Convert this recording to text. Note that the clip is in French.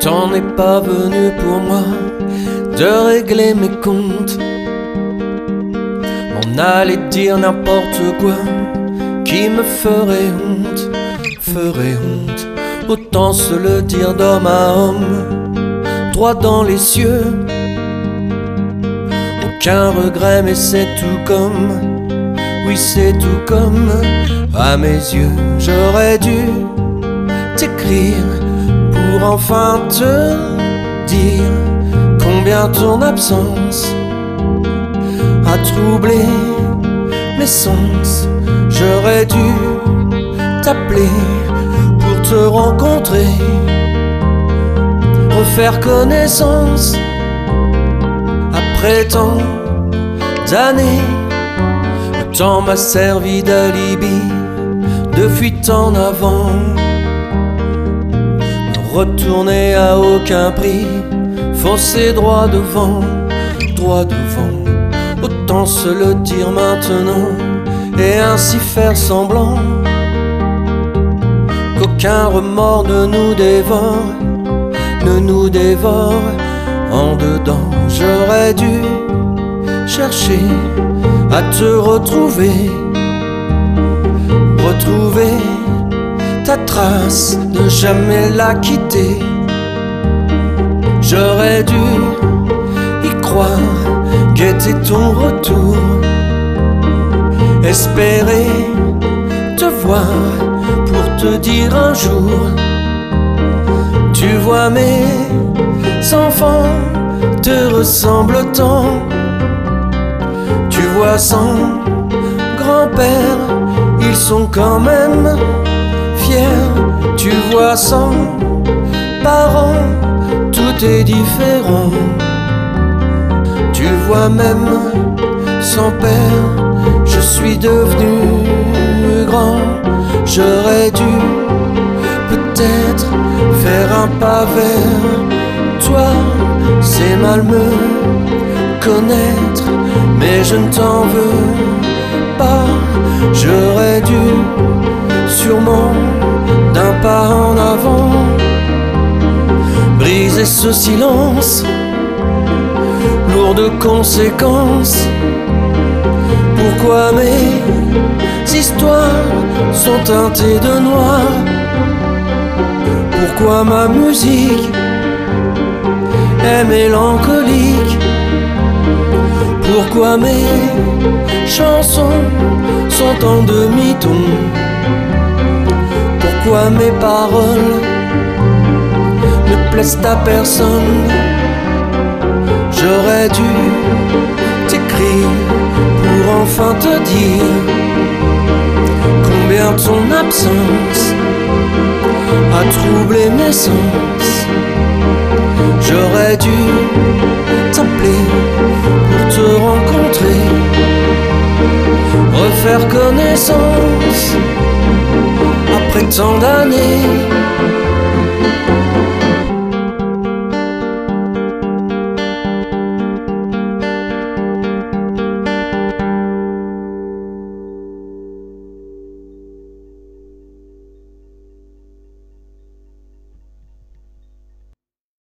temps n'est pas venu pour moi de régler mes comptes, m'en aller dire n'importe quoi qui me ferait honte, autant se le dire d'homme à homme, droit dans les cieux. Aucun regret, mais c'est tout comme, oui c'est tout comme, à mes yeux j'aurais dû t'écrire pour enfin te dire combien ton absence a troublé mes sens. J'aurais dû t'appeler pour te rencontrer, refaire connaissance après tant d'années. Le temps m'a servi d'alibi, de fuite en avant, ne retourner à aucun prix, foncer droit devant, autant se le dire maintenant et ainsi faire semblant qu'aucun remords ne nous dévore en dedans. J'aurais dû chercher à te retrouver ta trace, ne jamais la quitter. J'aurais dû y croire, guetter ton retour, espérer te voir pour te dire un jour, tu vois mes enfants te ressemblent tant. Tu vois sans grand-père, ils sont quand même fiers. Tu vois sans parents, tout est différent. Tu vois même sans père, je suis devenu grand. J'aurais dû peut-être faire un pas vers toi, c'est mal me connaître, mais je ne t'en veux pas. J'aurais dû sûrement d'un pas en avant briser ce silence lourd de conséquences. Pourquoi mes histoires sont teintées de noir? Pourquoi ma musique est mélancolique? Pourquoi mes chansons sont en demi-ton? Pourquoi mes paroles ne plaisent à personne? J'aurais dû t'écrire pour enfin te dire combien ton absence a troublé mes sens. J'aurais dû t'appeler pour te rencontrer, refaire connaissance après tant d'années.